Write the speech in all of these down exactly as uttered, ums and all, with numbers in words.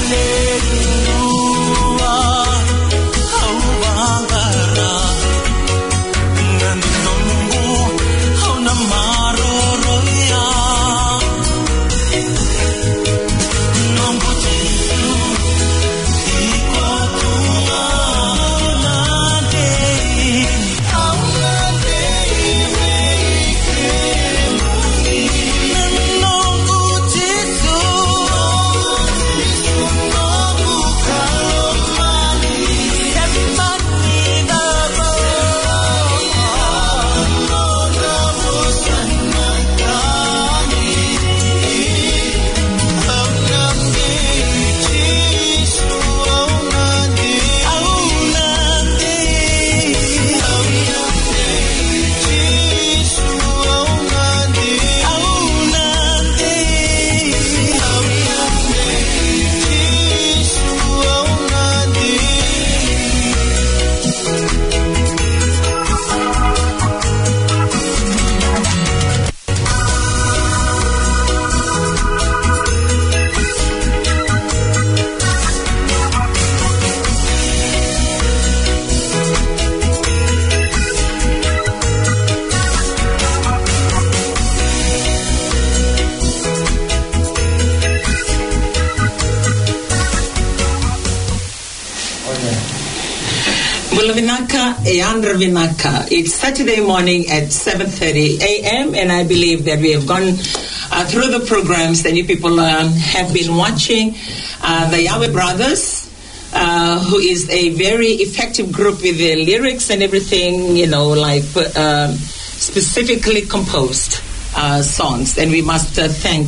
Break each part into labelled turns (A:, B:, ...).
A: It's Saturday morning at seven thirty a.m. and I believe that we have gone uh, through the programs that you people uh, have been watching. Uh, the Yahweh Brothers, uh, who is a very effective group with the lyrics and everything, you know, like uh, specifically composed uh, songs. And we must uh, thank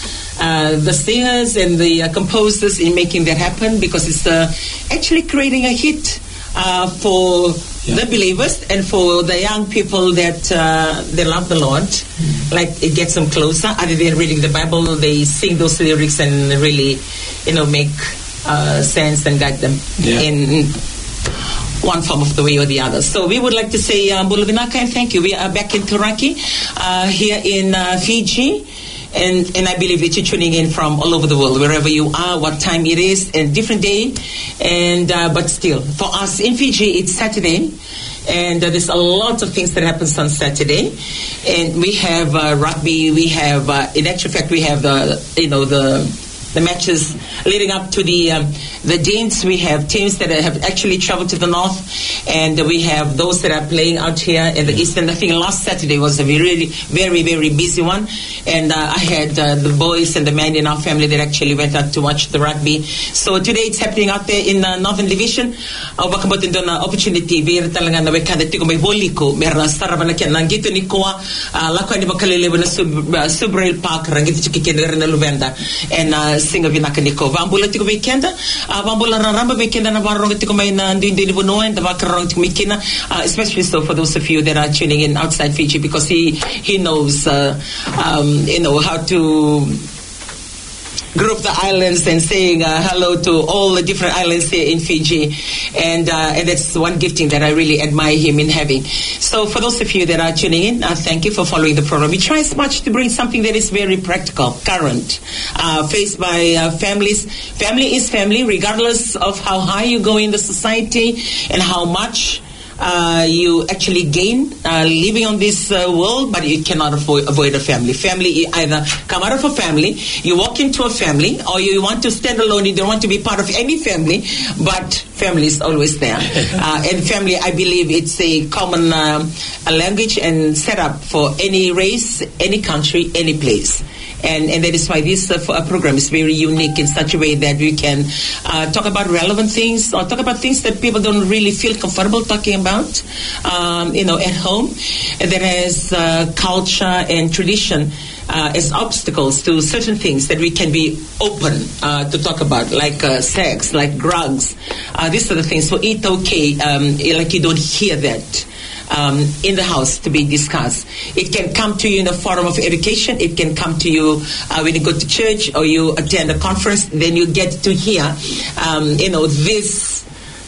A: uh, the singers and the uh, composers in making that happen, because it's uh, actually creating a hit uh, for yeah. the believers and for the young people that uh, they love the Lord. Mm-hmm. Like, it gets them closer. Other than reading the Bible, they sing those lyrics and really, you know, make uh, sense and guide them yeah. in one form of the way or the other. So we would like to say uh, Mbula Vinaka and thank you. We are back in Turaki, uh, here in uh, Fiji. And, and I believe that you're tuning in from all over the world, wherever you are, what time it is, and different day. And uh, but still, for us in Fiji, it's Saturday, and uh, there's a lot of things that happens on Saturday. And we have uh, rugby. We have, uh, in actual fact, we have the you know the the matches leading up to the um, the games. We have teams that have actually traveled to the north, and we have those that are playing out here in the east. And I think last Saturday was a really, very, very busy one. And uh, I had uh, the boys and the men in our family that actually went out to watch the rugby. So today it's happening out there in the Northern Division. Au bakabotin doon na opportunity vir talaga na wekada tiko may voliko mera sarava na kyan nangito ni kuwa lako ni bakalelewa na Subrail Park rangito chikikenera na Luvenda and uh, singa vinaka niko vambula tiko weekend uh, vambula ramba weekend na varong tiko may na ndindi ni buno and vakarong tiko mikina, especially so for those of you that are tuning in outside Fiji, because he he knows uh, um, you know how to group the islands and saying uh, hello to all the different islands here in Fiji, and uh, and that's one gifting that I really admire him in having. So for those of you that are tuning in, uh, thank you for following the program. We try as much to bring something that is very practical, current, uh, faced by uh, families. Family is family, regardless of how high you go in the society and how much Uh, you actually gain uh, living on this uh, world, but you cannot avoid, avoid a family. Family, you either come out of a family, you walk into a family, or you want to stand alone, you don't want to be part of any family, but family is always there. uh, and family, I believe it's a common uh, a language and setup for any race, any country, any place. And, and that is why this uh, program is very unique in such a way that we can uh, talk about relevant things, or talk about things that people don't really feel comfortable talking about, um, you know, at home. And that has uh, culture and tradition uh, as obstacles to certain things that we can be open uh, to talk about, like uh, sex, like drugs. Uh, these are the things. So it's okay, um, like you don't hear that Um, in the house to be discussed. It can come to you in a form of education. It can come to you uh, when you go to church or you attend a conference. Then you get to hear, um, you know, this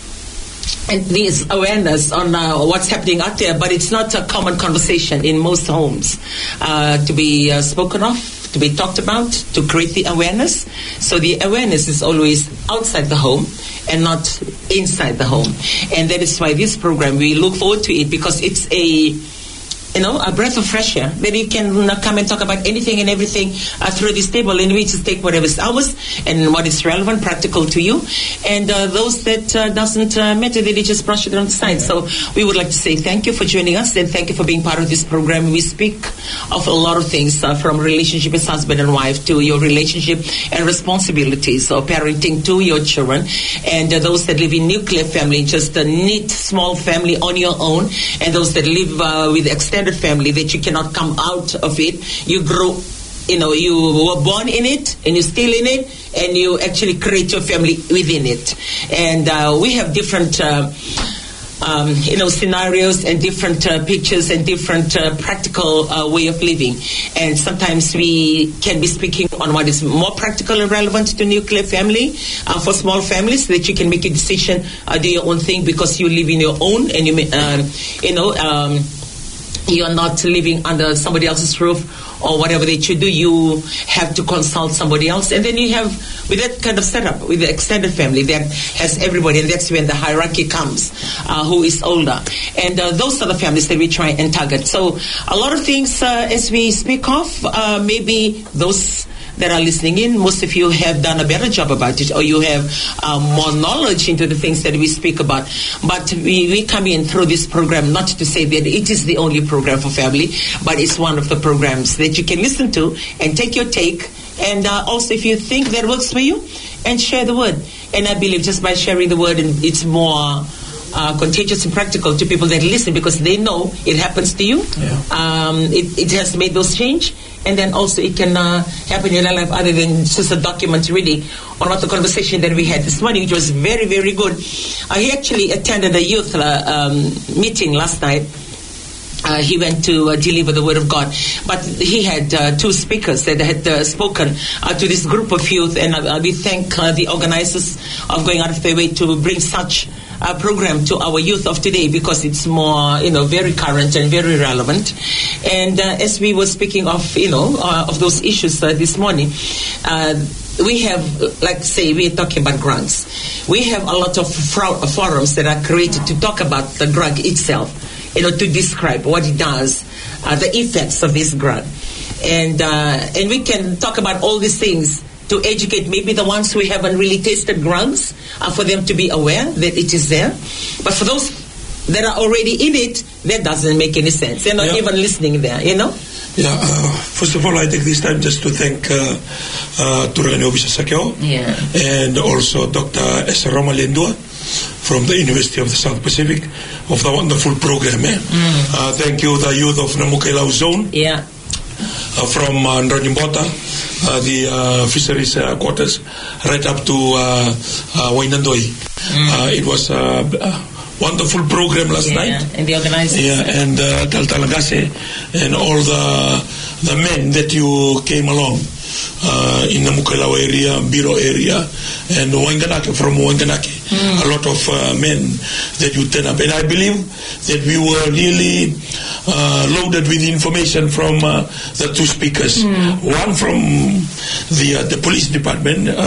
A: and this awareness on uh, what's happening out there. But it's not a common conversation in most homes uh, to be uh, spoken of, to be talked about, to create the awareness. So the awareness is always outside the home and not inside the home. And that is why this program, we look forward to it, because it's a you know, a breath of fresh air, that you can uh, come and talk about anything and everything uh, through this table, and we just take whatever is ours and what is relevant, practical to you. And uh, those that uh, doesn't uh, matter, they just brush it on the side. So we would like to say thank you for joining us, and thank you for being part of this program. We speak of a lot of things, uh, from relationship as husband and wife to your relationship and responsibilities, or parenting to your children, and uh, those that live in nuclear family, just a neat small family on your own, and those that live uh, with extended family, that you cannot come out of it. You grow, you know, you were born in it, and you're still in it, and you actually create your family within it. And uh, we have different uh, um, you know, scenarios and different uh, pictures and different uh, practical uh, way of living. And sometimes we can be speaking on what is more practical and relevant to nuclear family, uh, for small families, so that you can make a decision, uh, do your own thing, because you live in your own, and you, uh, you know, um, you're not living under somebody else's roof or whatever that you do. You have to consult somebody else. And then you have, with that kind of setup, with the extended family that has everybody, and that's when the hierarchy comes, uh, who is older. And uh, those are the families that we try and target. So a lot of things uh, as we speak of, uh, maybe those that are listening in, most of you have done a better job about it, or you have uh, more knowledge into the things that we speak about. But we, we come in through this program not to say that it is the only program for family, but it's one of the programs that you can listen to and take your take. And uh, also, if you think that works for you, and share the word. And I believe just by sharing the word, and it's more Uh, contagious and practical to people that listen, because they know it happens to you.
B: Yeah.
A: Um, it, it has made those change, and then also it can uh, happen in your life, other than just a document really on what the conversation that we had this morning, which was very, very good. Uh, he actually attended a youth uh, um, meeting last night. Uh, he went to uh, deliver the word of God, but he had uh, two speakers that had uh, spoken uh, to this group of youth, and uh, we thank uh, the organizers of going out of their way to bring such a program to our youth of today, because it's more, you know, very current and very relevant. And uh, as we were speaking of, you know, uh, of those issues uh, this morning, uh, we have, like say, we're talking about drugs. We have a lot of fro- forums that are created to talk about the drug itself, you know, to describe what it does, uh, the effects of this drug. And, uh, and we can talk about all these things to educate maybe the ones who haven't really tasted drugs, uh, for them to be aware that it is there. But for those that are already in it, that doesn't make any sense. They're not
B: yeah.
A: even listening there, you know?
B: Yeah, uh, first of all, I take this time just to thank uh, uh, Turani Obisasakyo,
A: yeah.
B: and also Doctor Esaroma Lendua from the University of the South Pacific, of the wonderful program. Eh? Mm. Uh, thank you, the youth of Namukelau Zone.
A: Yeah.
B: Uh, from uh, Nranimbota, uh, the uh, fisheries uh, quarters, right up to uh, uh, Wainandoi. Mm. Uh, it was a uh, wonderful program last
A: yeah,
B: night.
A: And the organizers.
B: Yeah, and uh, Taltalagase, and all the the men that you came along uh, in the Mukelau area, Biro area, and Wanganake, from Wanganake. Mm. A lot of uh, men that you turn up. And I believe that we were really uh, loaded with information from uh, the two speakers. Mm. One from the uh, the police department, uh,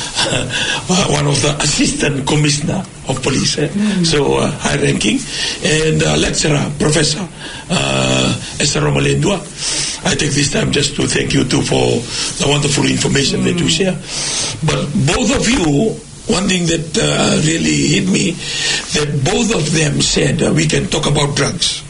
B: uh, one of the assistant commissioner of police, eh? mm. so uh, high ranking, and uh, lecturer, professor, uh, Esaroma Lendua. I take this time just to thank you too for the wonderful information mm. that you share. But both of you, one thing that uh, really hit me, that both of them said uh, we can talk about drugs.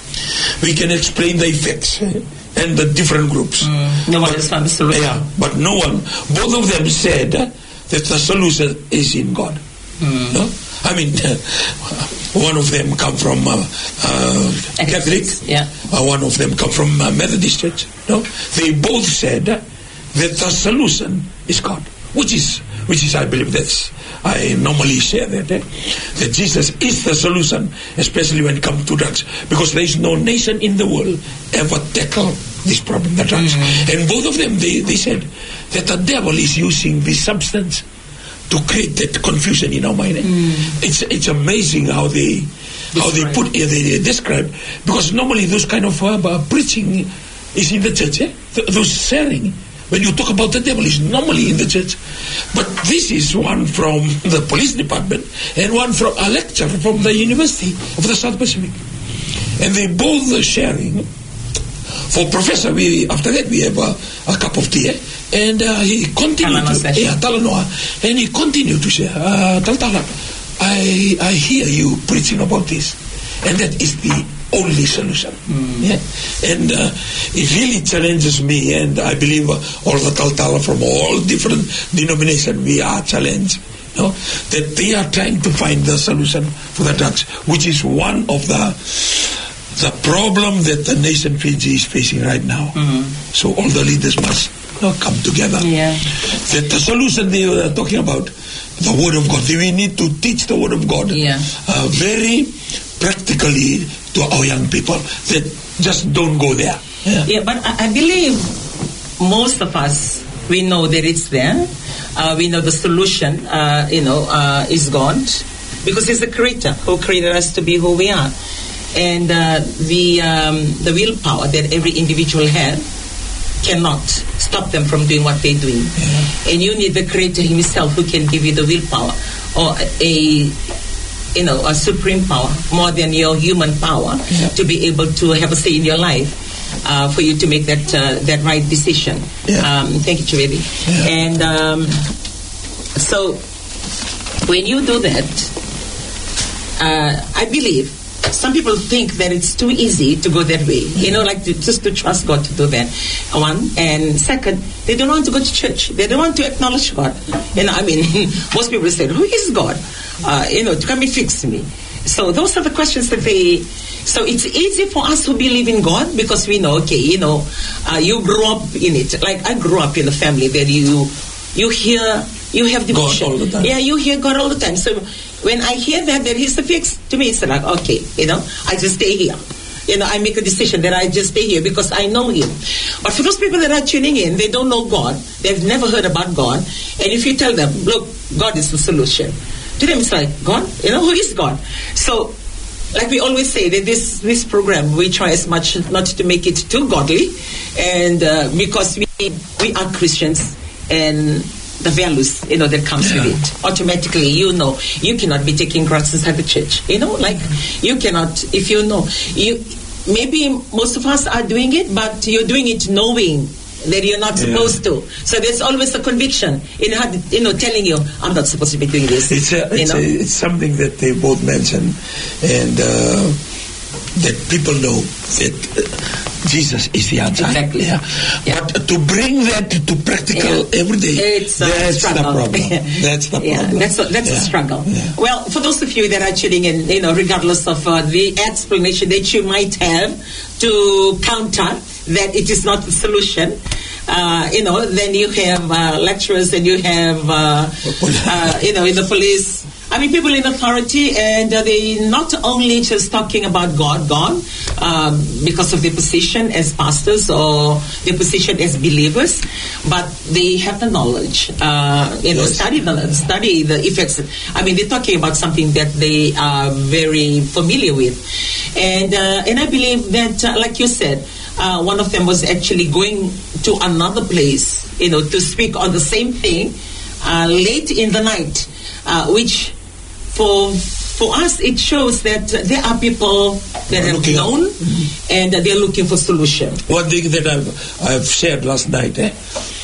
B: We can explain the effects uh, and the different groups.
A: Mm. No one has found the solution.
B: Yeah, but no one, both of them said uh, that the solution is in God. Mm. No? I mean, uh, one of them come from uh, uh, Catholic,
A: yeah.
B: uh, one of them come from uh, Methodist Church. No, they both said uh, that the solution is God, which is, which is, I believe that's, I normally share that eh? that Jesus is the solution, especially when it comes to drugs, because there is no nation in the world ever tackle this problem, the drugs. Mm-hmm. And both of them, they, they said that the devil is using this substance to create that confusion in our mind. Mm. It's it's amazing how they describe. how they put uh, they, they describe, because normally those kind of uh, uh, preaching is in the church. Eh? Th- those sharing. When you talk about the devil, is normally in the church. But this is one from the police department and one from a lecturer from the University of the South Pacific. And they both are sharing. For Professor, we after that we have a, a cup of tea. Eh? And uh, he continued to, yeah, Talanoa, and he continued to say, uh, Taltala, I, I hear you preaching about this. And that is the only solution. Mm. Yeah? And uh, it really challenges me, and I believe uh, all the Taltala from all different denominations, we are challenged, you know, that they are trying to find the solution for the drugs, which is one of the the problem that the nation Fiji is facing right now. Mm-hmm. So all the leaders must, you know, come together. Yeah. That the solution they are talking about, the Word of God, we need to teach the Word of God yeah. uh, very practically to our young people that just don't go there.
A: Yeah, yeah, but I, I believe most of us, we know that it's there. Uh, we know the solution, uh, you know, uh, is God, because He's the Creator who created us to be who we are. And uh, the um, the willpower that every individual has cannot stop them from doing what they're doing. Yeah. And you need the Creator Himself who can give you the willpower, or a you know, a supreme power, more than your human power, yeah. to be able to have a say in your life, uh, for you to make that uh, that right decision. Yeah. Um, thank you, Chivedi. Yeah. And um, so, when you do that, uh, I believe some people think that it's too easy to go that way. You know, like to, just to trust God to do that. One. And second, they don't want to go to church. They don't want to acknowledge God. You know, I mean, most people say, who is God? Uh, you know, to come and fix me. So those are the questions that they... So it's easy for us to believe in God because we know, okay, you know, uh, you grew up in it. Like I grew up in a family where you, you hear, you have devotion.
B: God all the time.
A: Yeah, you hear God all the time. So when I hear that, that He's the fix, to me it's like, okay, you know, I just stay here. You know, I make a decision that I just stay here because I know Him. But for those people that are tuning in, they don't know God. They've never heard about God. And if you tell them, look, God is the solution. To them, it's like, God? You know, who is God? So, like we always say, that this this program, we try as much not to make it too godly. And uh, because we we are Christians, and the values, you know, that comes yeah. with it. Automatically, you know, you cannot be taking drugs inside the church. You know, like, you cannot, if you know, you maybe most of us are doing it, but you're doing it knowing that you're not supposed yeah. to. So there's always a conviction in her, you know, telling you, I'm not supposed to be doing this.
B: It's, a, it's,
A: you know?
B: a, it's something that they both mentioned, and uh, that people know that uh, Jesus is the answer.
A: Exactly.
B: Yeah.
A: Yeah.
B: But to bring that to practical yeah. every day,
A: it's a
B: that's
A: struggle.
B: the problem. That's the
A: yeah,
B: problem.
A: That's a, that's yeah. a struggle. Yeah. Well, for those of you that are tuning in, you know, regardless of uh, the explanation that you might have to counter that it is not the solution, uh, you know, then you have uh, lecturers and you have, uh, uh, you know, in the police. I mean, people in authority, and uh, they not only just talking about God, God, um, because of their position as pastors or their position as believers, but they have the knowledge, uh, you know, yes. study the study the effects. I mean, they're talking about something that they are very familiar with, and uh, and I believe that, uh, like you said, uh, one of them was actually going to another place, you know, to speak on the same thing uh, late in the night, uh, which. For for us, it shows that there are people that are known mm-hmm. and they're looking for solution.
B: One thing that I've, I've shared last night, eh?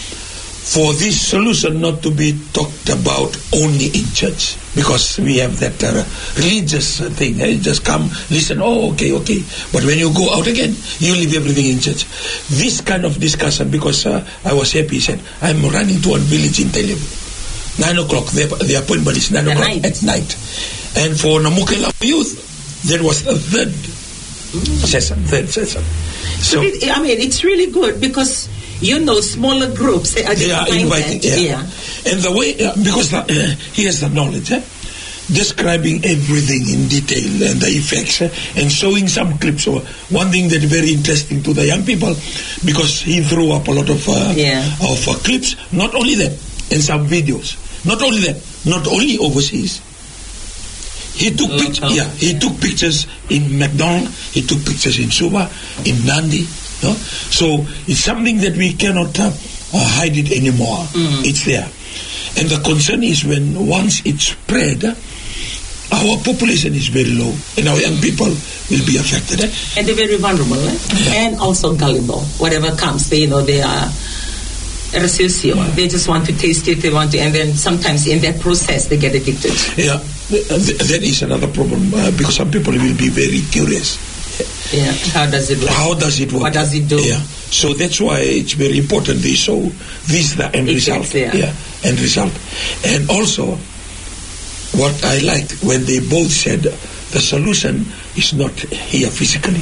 B: For this solution not to be talked about only in church, because we have that uh, religious thing. Eh? Just come, listen, oh, okay, okay. But when you go out again, you leave everything in church. This kind of discussion, because uh, I was happy, he said, I'm running to a village in Telebu. Nine o'clock, the, the appointment is nine o'clock night. at night. And for Namukela youth, that was the third mm. session, third session.
A: So, it, I mean, it's really good because, you know, smaller groups, they are,
B: they are inviting. Yeah. yeah. And the way, uh, because the, uh, he has the knowledge, eh? describing everything in detail and the effects, eh? and showing some clips. So one thing that is very interesting to the young people, because he threw up a lot of, uh,
A: yeah.
B: of uh, clips, not only that, and some videos. Not only that, not only overseas. He took pictures. Yeah, he took pictures in McDonald. He took pictures in Suva, in Nandi, No? So it's something that we cannot uh, uh, hide it anymore. Mm. It's there. And the concern is when once it's spread, our population is very low, and our young people will be affected. Eh?
A: And they're very vulnerable, eh? Yeah. And also gullible. Whatever comes, they, you know, they are resucio. Yeah. They just want to taste it, they want to, and then sometimes in that process they get addicted.
B: Yeah, that is another problem, uh, because some people will be very curious.
A: Yeah, how does it work?
B: How does it work?
A: What does it do?
B: Yeah, so that's why it's very important they show this the end result.
A: Yeah.
B: yeah, end result. And also, what I liked when they both said the solution is not here physically.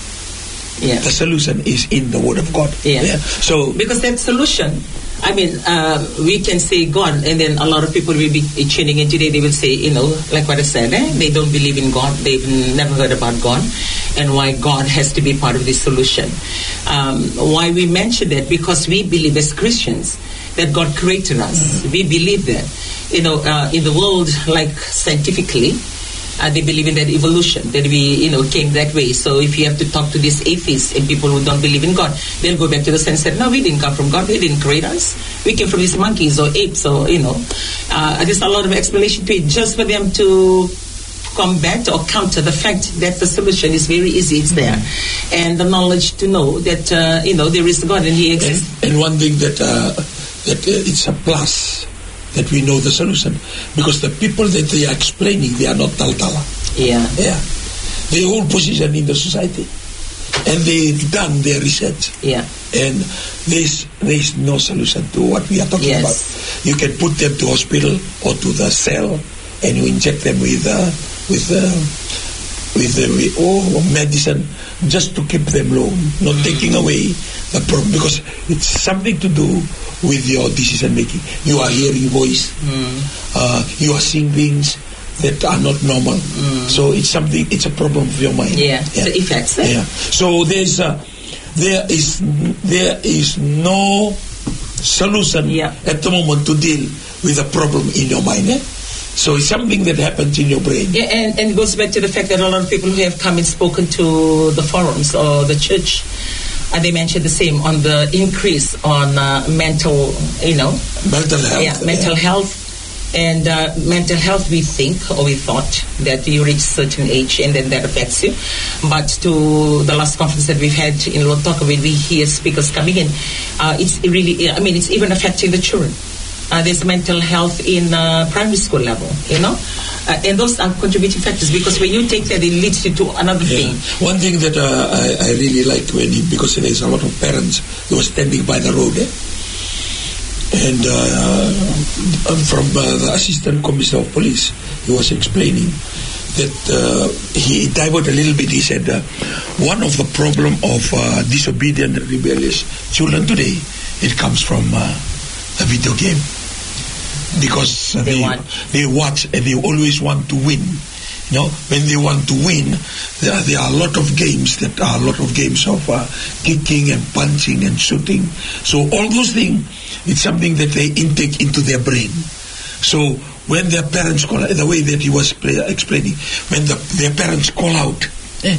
A: Yeah.
B: The solution is in the Word of God.
A: Yeah.
B: yeah. So
A: because that solution, I mean, uh, we can say God, and then a lot of people will be tuning in today. They will say, you know, like what I said, eh? They don't believe in God. They've never heard about God, and why God has to be part of this solution. Um, why we mention that? Because we believe as Christians that God created us. Mm-hmm. We believe that, you know, uh, in the world, like scientifically, Uh, they believe in that evolution, that we, you know, came that way. So if you have to talk to these atheists and people who don't believe in God, they'll go back to the sense that, no, we didn't come from God, He didn't create us. We came from these monkeys or apes or, you know. Uh, there's a lot of explanation to it just for them to combat or counter the fact that the solution is very easy, it's there. And the knowledge to know that, uh, you know, there is God and He exists.
B: And, and one thing that, uh, that uh, it's a plus, that we know the solution, because the people that they are explaining, they are not taltala.
A: Yeah.
B: Yeah. They hold position in the society, and they've done their research.
A: Yeah.
B: And there's there's no solution to what we are talking
A: yes.
B: about. You can put them to hospital or to the cell, and you inject them with uh, with uh, with uh, with, oh, medicine just to keep them low, not mm. taking away the problem, because it's something to do with your decision making. You are hearing voice, mm. uh, you are seeing things that are not normal. Mm. So it's something. It's a problem for your mind.
A: Yeah, yeah. The effects. Eh?
B: Yeah. So there's uh, there is there is no solution
A: yeah.
B: at the moment to deal with a problem in your mind. Eh? So it's something that happens in your brain.
A: Yeah, and, and it goes back to the fact that a lot of people who have come and spoken to the forums or the church, and they mentioned the same on the increase on uh, mental, you know,
B: mental health.
A: Yeah, mental
B: yeah.
A: health, and uh, mental health. We think or we thought that you reach a certain age and then that affects you. But to the last conference that we've had in Lotoka, when we hear speakers coming in, uh, it's really, I mean, it's even affecting the children. Uh, there's mental health in uh, primary school level, you know, uh, and those are contributing factors, because when you take that, it leads you to another
B: yeah.
A: thing.
B: One thing that uh, I, I really like when he, because there's a lot of parents who were standing by the road, eh? and uh, from uh, the assistant commissioner of police, he was explaining that uh, he diverted a little bit. He said uh, one of the problem of uh, disobedient and rebellious children today, it comes from uh, a video game. Because uh,
A: they,
B: they,
A: want.
B: they watch and they always want to win. You know, when they want to win, there are, there are a lot of games that are a lot of games of uh, kicking and punching and shooting. So all those things, it's something that they intake into their brain. So when their parents call out, the way that he was play, explaining, when the, their parents call out, eh,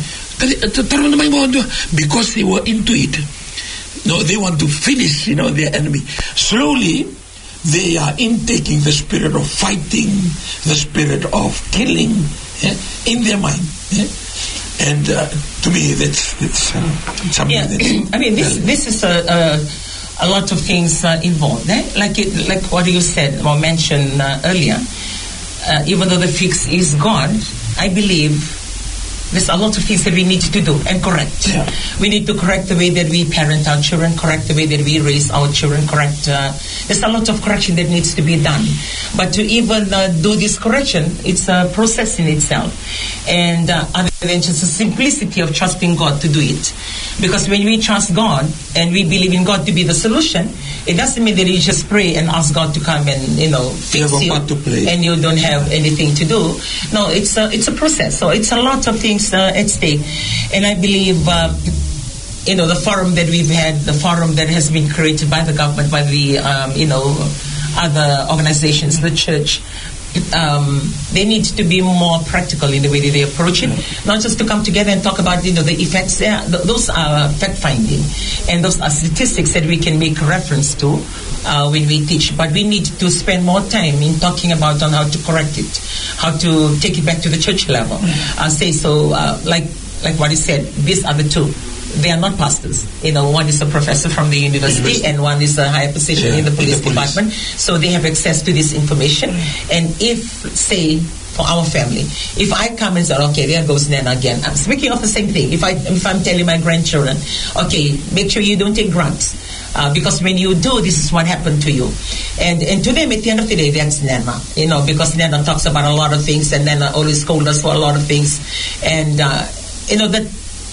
B: because they were into it, no, they want to finish, you know, their enemy. Slowly, they are intaking the spirit of fighting, the spirit of killing eh, in their mind. Eh? And uh, to me, that's, that's uh, something
A: yeah.
B: that's...
A: I mean, this this is a, a, a lot of things uh, involved. Eh? Like it, like what you said or mentioned uh, earlier, uh, even though the fix is God, I believe there's a lot of things that we need to do and correct.
B: Yeah.
A: We need to correct the way that we parent our children, correct the way that we raise our children, correct. Uh, there's a lot of correction that needs to be done. But to even uh, do this correction, it's a process in itself. And uh, other than just the simplicity of trusting God to do it. Because when we trust God and we believe in God to be the solution, it doesn't mean that you just pray and ask God to come and, you know, fix you,
B: to play.
A: and you don't have anything to do. No, it's a, it's a process. So it's a lot of things Uh, at stake, and I believe uh, you know the forum that we've had, the forum that has been created by the government, by the um, you know other organizations, the church, um, they need to be more practical in the way that they approach it, not just to come together and talk about, you know, the effects. Yeah, th- those are fact-finding, and those are statistics that we can make reference to uh, when we teach. But we need to spend more time in talking about on how to correct it, how to take it back to the church level. I'll say so, uh, like like what he said, these are the two. They are not pastors. You know, one is a professor from the university, university. and one is a higher position yeah, in the police, in the police department. So they have access to this information. And if, say, for our family, if I come and say, okay, there goes Nana again. I'm speaking of the same thing. If, I, if I'm telling my grandchildren, okay, make sure you don't take drugs. Uh, because when you do, this is what happened to you. And and to them, at the end of the day, that's Nana. You know, because Nana talks about a lot of things, and Nana always scolds us for a lot of things. And, uh, you know, that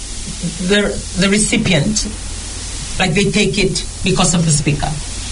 A: the the recipient, like they take it because of the speaker.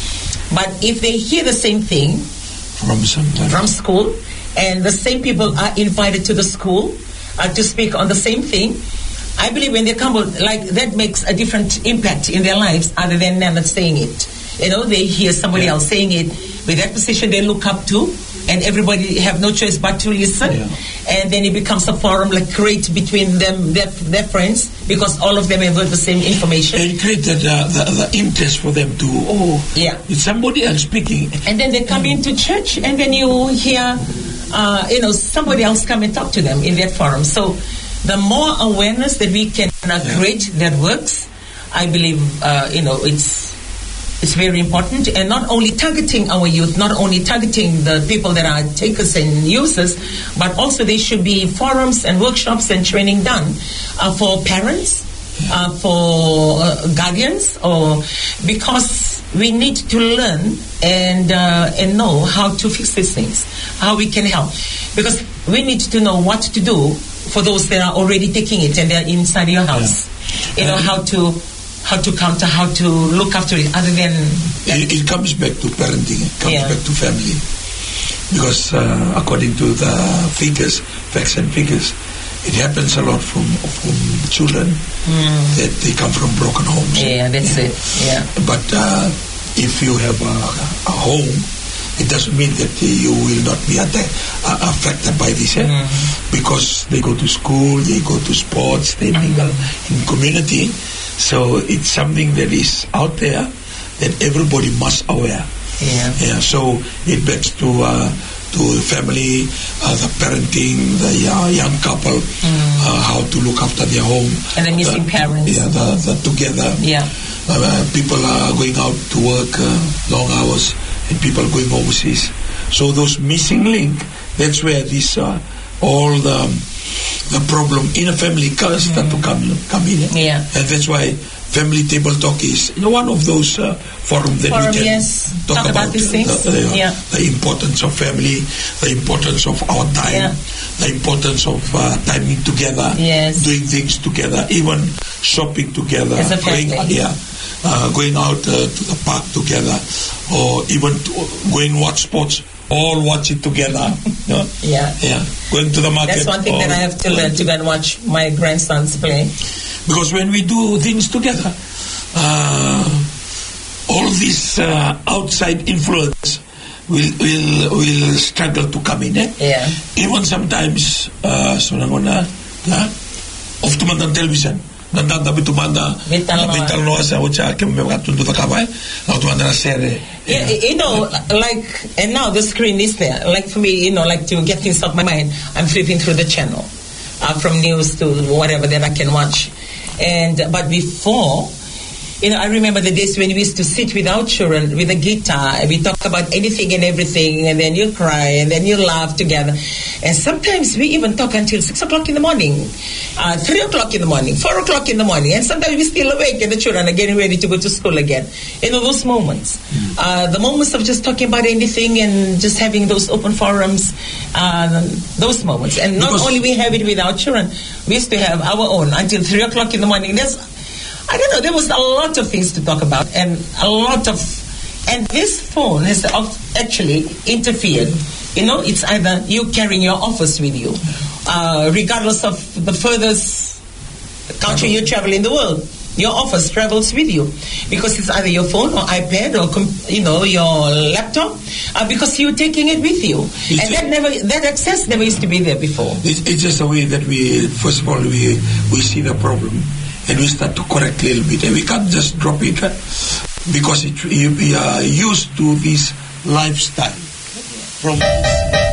A: But if they hear the same thing
B: from somebody.
A: from school, and the same people are invited to the school uh, to speak on the same thing, I believe when they come, like that makes a different impact in their lives other than them not saying it. You know, they hear somebody yeah. else saying it with that position they look up to, and everybody have no choice but to listen. Yeah. And then it becomes a forum like create between them, their, their friends, because all of them have heard the same information.
B: And it created uh, the, the interest for them to, oh,
A: yeah.
B: it's somebody else speaking.
A: And then they come mm. into church, and then you hear, uh, you know, somebody else come and talk to them in that forum. So the more awareness that we can uh, yeah. create that works, I believe, uh, you know, it's It's very important, and not only targeting our youth, not only targeting the people that are takers and users, but also there should be forums and workshops and training done uh, for parents, uh, for uh, guardians, or because we need to learn and uh, and know how to fix these things, how we can help, because we need to know what to do for those that are already taking it and they're inside your house. Yeah. You know, how to. How to counter, how to look after it, other than...
B: It, it comes back to parenting, it comes yeah. back to family. Because uh, according to the figures, facts and figures, it happens a lot from, from children mm. that they come from broken homes.
A: Yeah, that's yeah. it, yeah.
B: But uh, if you have a, a home, it doesn't mean that you will not be attack, uh, affected by this. Eh? Mm. Because they go to school, they go to sports, they mingle mm. in community. So it's something that is out there that everybody must aware.
A: Yeah.
B: Yeah. So it backs to uh, to family, uh, the parenting, the uh, young couple, mm. uh, how to look after their home.
A: And the missing
B: the,
A: parents.
B: Yeah, the, the together.
A: Yeah.
B: Uh, people are going out to work uh, long hours, and people going overseas. So those missing link, that's where this uh, all the the problem in a family can start mm. to come come in.
A: Yeah.
B: And that's why family table talk is one of those uh, forums that
A: Forum,
B: we can
A: yes.
B: talk,
A: talk about, about these things.
B: The, the,
A: yeah.
B: the importance of family, the importance of our time, yeah. the importance of uh, timing together,
A: yes.
B: doing things together, even shopping together,
A: as a family.
B: going, yeah, uh, going out uh, to the park together, or even to, going watch sports. All watch it together. You know?
A: Yeah.
B: Yeah. Going to the market.
A: That's one thing that I have to learn, to go and watch my grandsons play.
B: Because when we do things together, uh, all this uh, outside influence will will will struggle to come in. Eh?
A: Yeah.
B: Even sometimes, uh, so nangona, yeah, off to man television. Nandanda bitumanda vital noa sa ucha ke mematu tu takamai na tu andra sere.
A: Yeah, you know, like, and now the screen is there. Like for me, you know, like to get things off my mind, I'm flipping through the channel, uh, from news to whatever that I can watch. And but before, you know, I remember the days when we used to sit with our children with a guitar and we talk about anything and everything, and then you cry and then you laugh together. And sometimes we even talk until six o'clock in the morning, uh, three o'clock in the morning, four o'clock in the morning, and sometimes we're still awake and the children are getting ready to go to school again. You know, those moments, mm. uh, the moments of just talking about anything and just having those open forums, uh, those moments. And not because only we have it with our children, we used to have our own until three o'clock in the morning. There's I don't know, there was a lot of things to talk about, and a lot of, and this phone has actually interfered. You know, it's either you carrying your office with you, uh, regardless of the furthest country you travel in the world. Your office travels with you because it's either your phone or iPad or com- you know your laptop, uh, because you're taking it with you, it's and that never that access never used to be there before.
B: It's, it's just a way that we first of all we we see the problem and we start to correct a little bit, and we can't just drop it uh, because it, we are used to this lifestyle from.